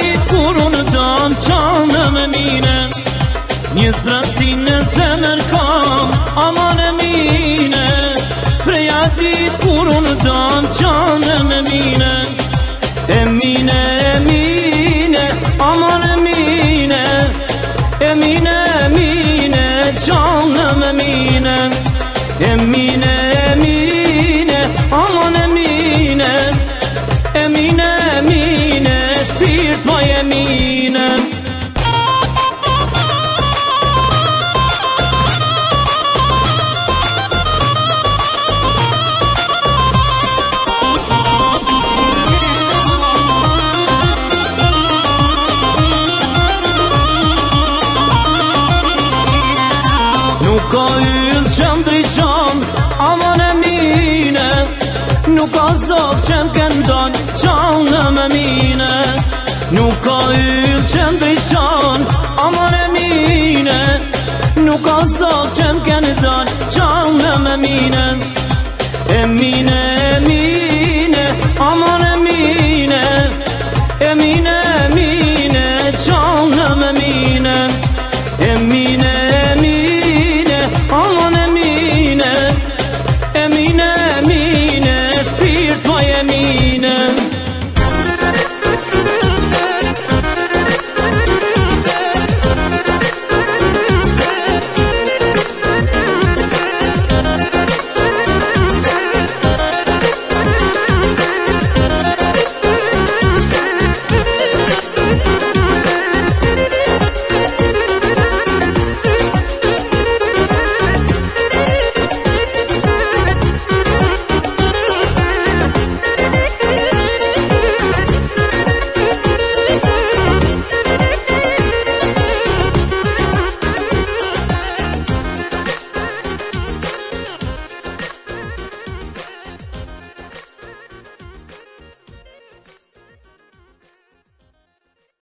ditë kur unë dam qanë me mine. Një zbrastin në zemër kam, aman e mine. Preja ditë kur unë dam qanë me mine. E mine, aman e mine. E mine, qanë me mine. E mine, aman e mine. E mine, shpirt ma e mine. Nuk ka yll që m'driqon, aman e mine. Nuk ka zog që m'kendon, qanë me mine. Nuk ka yll që m'driqon, aman e mine. Nuk ka zog që m'kendon, qanë me mine. E mine,